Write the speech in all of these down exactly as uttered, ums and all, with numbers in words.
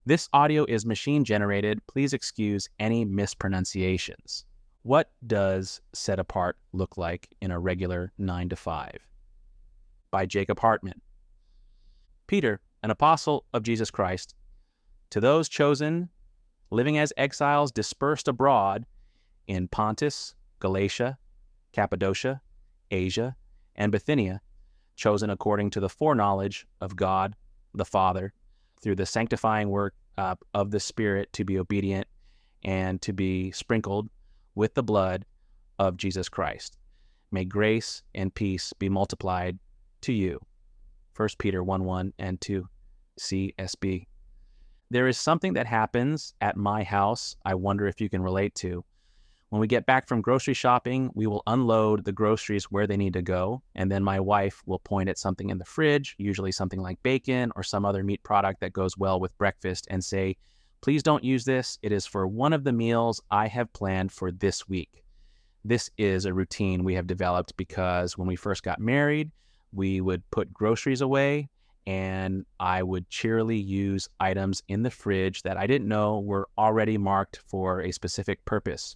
This audio is machine generated. Please excuse any mispronunciations. What does set apart look like in a regular nine to five? By Jacob Hartman. Peter, an apostle of Jesus Christ, to those chosen, living as exiles dispersed abroad in Pontus, Galatia, Cappadocia, Asia, and Bithynia, chosen according to the foreknowledge of God the Father, through the sanctifying work uh, of the Spirit, to be obedient and to be sprinkled with the blood of Jesus Christ. May grace and peace be multiplied to you. First Peter one one and two C S B. There is something that happens at my house I wonder if you can relate to. When we get back from grocery shopping, we will unload the groceries where they need to go, and then my wife will point at something in the fridge, usually something like bacon or some other meat product that goes well with breakfast, and say, "Please don't use this. It is for one of the meals I have planned for this week." This is a routine we have developed because when we first got married, we would put groceries away, and I would cheerily use items in the fridge that I didn't know were already marked for a specific purpose.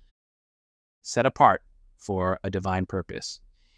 Set apart for a divine purpose.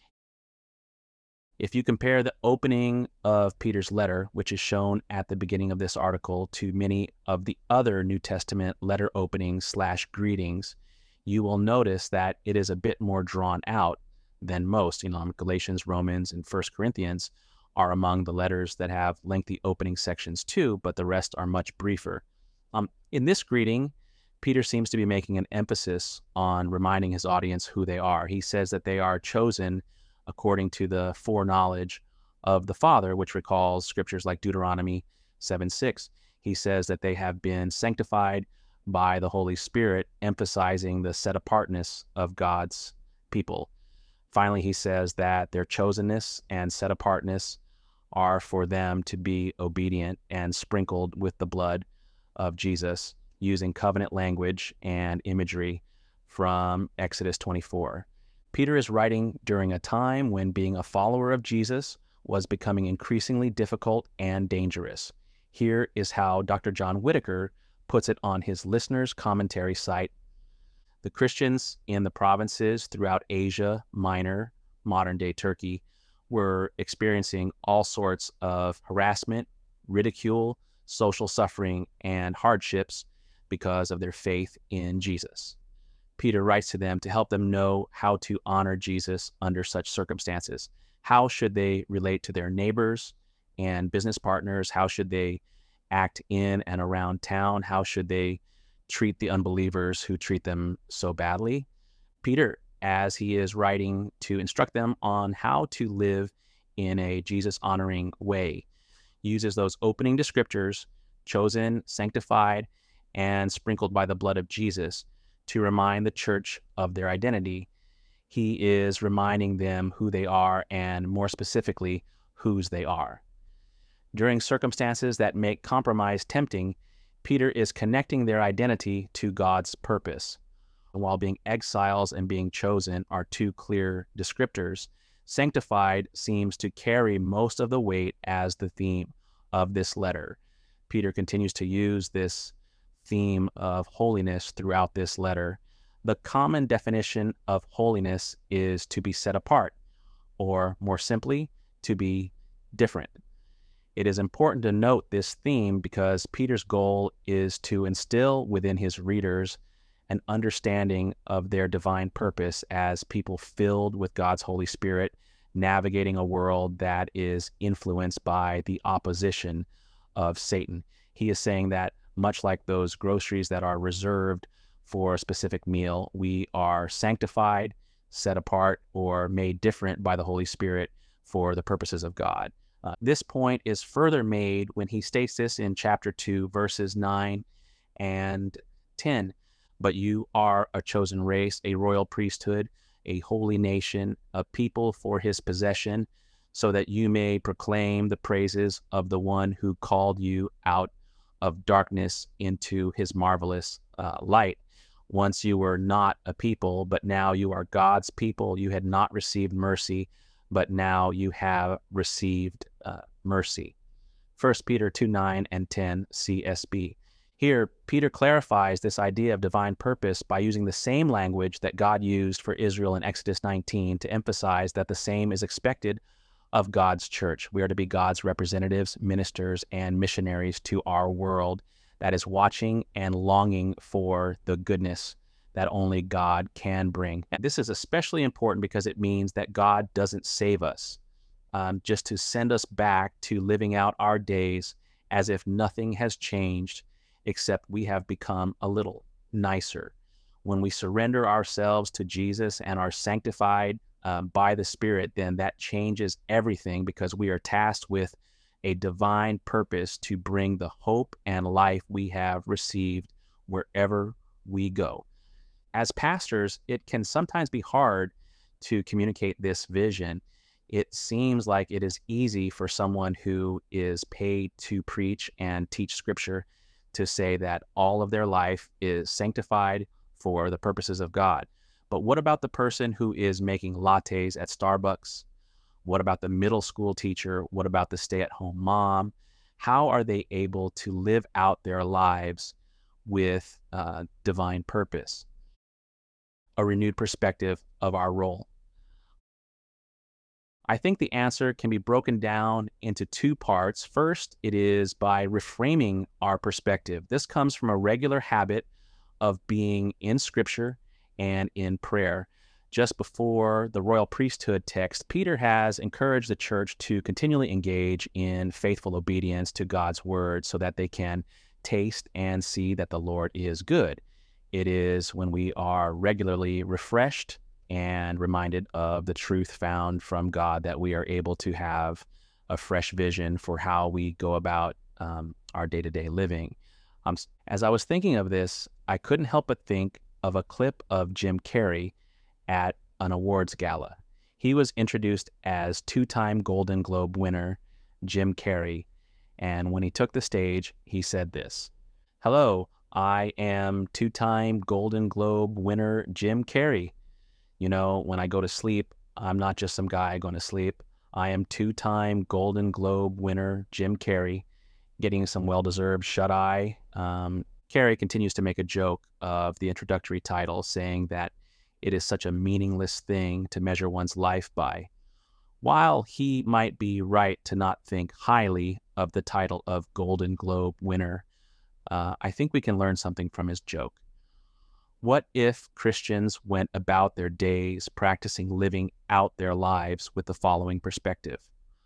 If you compare the opening of Peter's letter, which is shown at the beginning of this article, to many of the other New Testament letter openings slash greetings, you will notice that it is a bit more drawn out than most. You know, Galatians, Romans, and First Corinthians are among the letters that have lengthy opening sections too, but the rest are much briefer. Um, in this greeting, Peter seems to be making an emphasis on reminding his audience who they are. He says that they are chosen according to the foreknowledge of the Father, which recalls scriptures like Deuteronomy seven six. He says that they have been sanctified by the Holy Spirit, emphasizing the set-apartness of God's people. Finally, he says that their chosenness and set-apartness are for them to be obedient and sprinkled with the blood of Jesus, using covenant language and imagery from Exodus twenty-four. Peter is writing during a time when being a follower of Jesus was becoming increasingly difficult and dangerous. Here is how Doctor John Whitaker puts it on his listeners' commentary site. The Christians in the provinces throughout Asia Minor, modern-day Turkey, were experiencing all sorts of harassment, ridicule, social suffering, and hardships because of their faith in Jesus. Peter writes to them to help them know how to honor Jesus under such circumstances. How should they relate to their neighbors and business partners? How should they act in and around town? How should they treat the unbelievers who treat them so badly? Peter, as he is writing to instruct them on how to live in a Jesus-honoring way, uses those opening descriptors, chosen, sanctified, and sprinkled by the blood of Jesus, to remind the church of their identity. He is reminding them who they are, and more specifically, whose they are. During circumstances that make compromise tempting, Peter is connecting their identity to God's purpose. While being exiles and being chosen are two clear descriptors, sanctified seems to carry most of the weight as the theme of this letter. Peter continues to use this theme of holiness throughout this letter. The common definition of holiness is to be set apart, or more simply, to be different. It is important to note this theme because Peter's goal is to instill within his readers an understanding of their divine purpose as people filled with God's Holy Spirit, navigating a world that is influenced by the opposition of Satan. He is saying that much like those groceries that are reserved for a specific meal, we are sanctified, set apart, or made different by the Holy Spirit for the purposes of God. Uh, this point is further made when he states this in chapter two, verses nine and ten. But you are a chosen race, a royal priesthood, a holy nation, a people for his possession, so that you may proclaim the praises of the one who called you out of darkness into his marvelous uh, light. Once you were not a people, but now you are God's people. You had not received mercy, but now you have received uh, mercy. First Peter two nine and ten C S B. Here, Peter clarifies this idea of divine purpose by using the same language that God used for Israel in Exodus nineteen to emphasize that the same is expected of God's church. We are to be God's representatives, ministers, and missionaries to our world that is watching and longing for the goodness that only God can bring. And this is especially important because it means that God doesn't save us um, just to send us back to living out our days as if nothing has changed except we have become a little nicer. When we surrender ourselves to Jesus and are sanctified um, by the Spirit, then that changes everything because we are tasked with a divine purpose to bring the hope and life we have received wherever we go. As pastors, it can sometimes be hard to communicate this vision. It seems like it is easy for someone who is paid to preach and teach Scripture to say that all of their life is sanctified for the purposes of God. But what about the person who is making lattes at Starbucks? What about the middle school teacher? What about the stay-at-home mom? How are they able to live out their lives with uh, divine purpose? A renewed perspective of our role. I think the answer can be broken down into two parts. First, it is by reframing our perspective. This comes from a regular habit of being in Scripture and in prayer. Just before the royal priesthood text, Peter has encouraged the church to continually engage in faithful obedience to God's word so that they can taste and see that the Lord is good. It is when we are regularly refreshed and reminded of the truth found from God that we are able to have a fresh vision for how we go about um, our day-to-day living. Um, as I was thinking of this, I couldn't help but think of a clip of Jim Carrey at an awards gala. He was introduced as two-time Golden Globe winner Jim Carrey, and when he took the stage, he said this: "Hello, I am two-time Golden Globe winner Jim Carrey. You know, when I go to sleep, I'm not just some guy going to sleep. I am two-time Golden Globe winner Jim Carrey, getting some well-deserved shut-eye." Um, Carrey continues to make a joke of the introductory title, saying that it is such a meaningless thing to measure one's life by. While he might be right to not think highly of the title of Golden Globe winner, uh, I think we can learn something from his joke. What if Christians went about their days practicing living out their lives with the following perspective?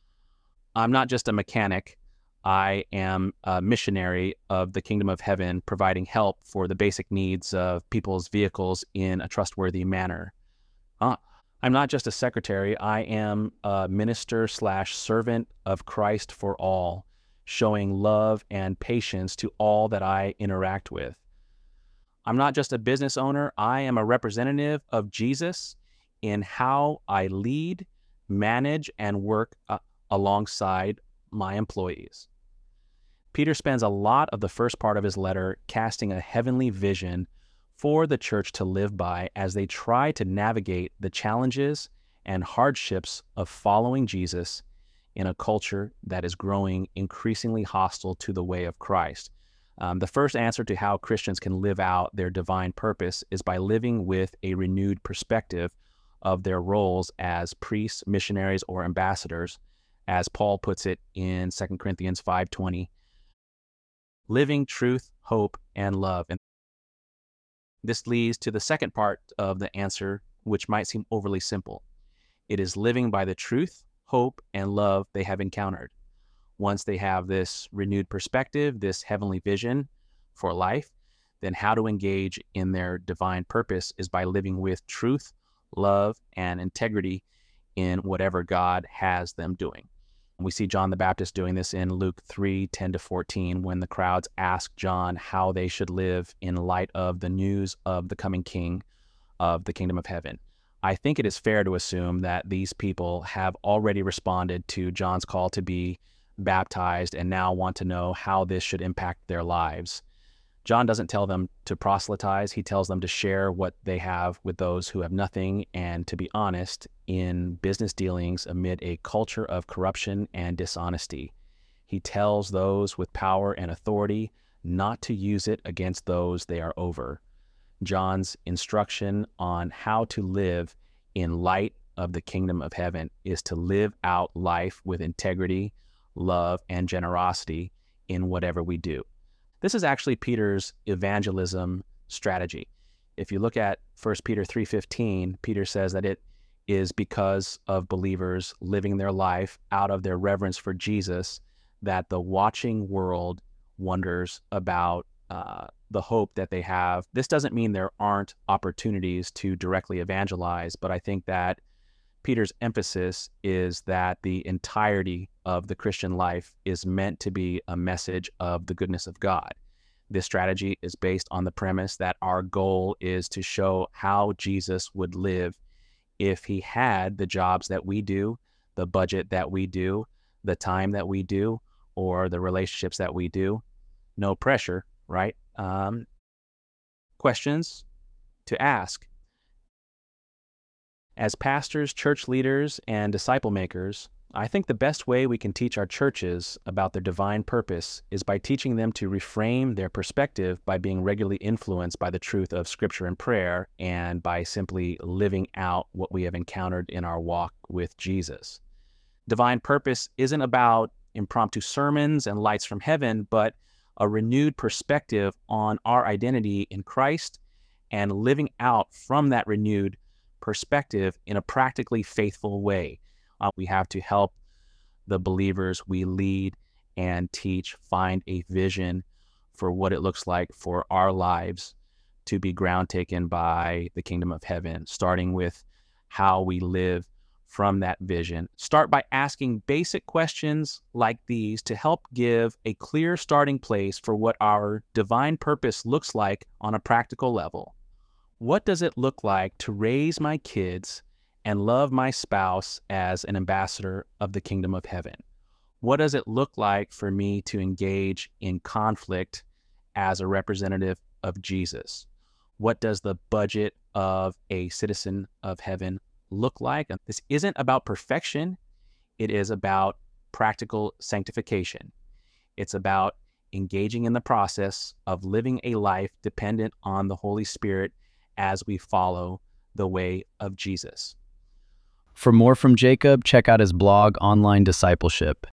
I'm not just a mechanic. I am a missionary of the kingdom of heaven, providing help for the basic needs of people's vehicles in a trustworthy manner. Uh, I'm not just a secretary. I am a minister slash servant of Christ for all, showing love and patience to all that I interact with. I'm not just a business owner. I am a representative of Jesus in how I lead, manage, and work uh, alongside my employees. Peter spends a lot of the first part of his letter casting a heavenly vision for the church to live by as they try to navigate the challenges and hardships of following Jesus in a culture that is growing increasingly hostile to the way of Christ. Um, the first answer to how Christians can live out their divine purpose is by living with a renewed perspective of their roles as priests, missionaries, or ambassadors, as Paul puts it in Second Corinthians five twenty, living truth, hope, and love. And this leads to the second part of the answer, which might seem overly simple. It is living by the truth, hope, and love they have encountered. Once they have this renewed perspective, this heavenly vision for life, then how to engage in their divine purpose is by living with truth, love, and integrity in whatever God has them doing. We see John the Baptist doing this in Luke three ten to fourteen, when the crowds ask John how they should live in light of the news of the coming king of the kingdom of heaven. I think it is fair to assume that these people have already responded to John's call to be baptized and now want to know how this should impact their lives. John doesn't tell them to proselytize. He tells them to share what they have with those who have nothing and to be honest in business dealings amid a culture of corruption and dishonesty. He tells those with power and authority not to use it against those they are over. John's instruction on how to live in light of the kingdom of heaven is to live out life with integrity, love, and generosity in whatever we do. This is actually Peter's evangelism strategy. If you look at First Peter three fifteen, Peter says that it is because of believers living their life out of their reverence for Jesus that the watching world wonders about uh, the hope that they have. This doesn't mean there aren't opportunities to directly evangelize, but I think that Peter's emphasis is that the entirety of the Christian life is meant to be a message of the goodness of God. This strategy is based on the premise that our goal is to show how Jesus would live if he had the jobs that we do, the budget that we do, the time that we do, or the relationships that we do. No pressure, right? Um, questions to ask. As pastors, church leaders, and disciple makers, I think the best way we can teach our churches about their divine purpose is by teaching them to reframe their perspective by being regularly influenced by the truth of Scripture and prayer, and by simply living out what we have encountered in our walk with Jesus. Divine purpose isn't about impromptu sermons and lights from heaven, but a renewed perspective on our identity in Christ and living out from that renewed perspective in a practically faithful way. Uh, we have to help the believers we lead and teach find a vision for what it looks like for our lives to be ground taken by the kingdom of heaven, starting with how we live from that vision. Start by asking basic questions like these to help give a clear starting place for what our divine purpose looks like on a practical level. What does it look like to raise my kids and love my spouse as an ambassador of the kingdom of heaven? What does it look like for me to engage in conflict as a representative of Jesus? What does the budget of a citizen of heaven look like? This isn't about perfection. It is about practical sanctification. It's about engaging in the process of living a life dependent on the Holy Spirit as we follow the way of Jesus. For more from Jacob, check out his blog, Online Discipleship.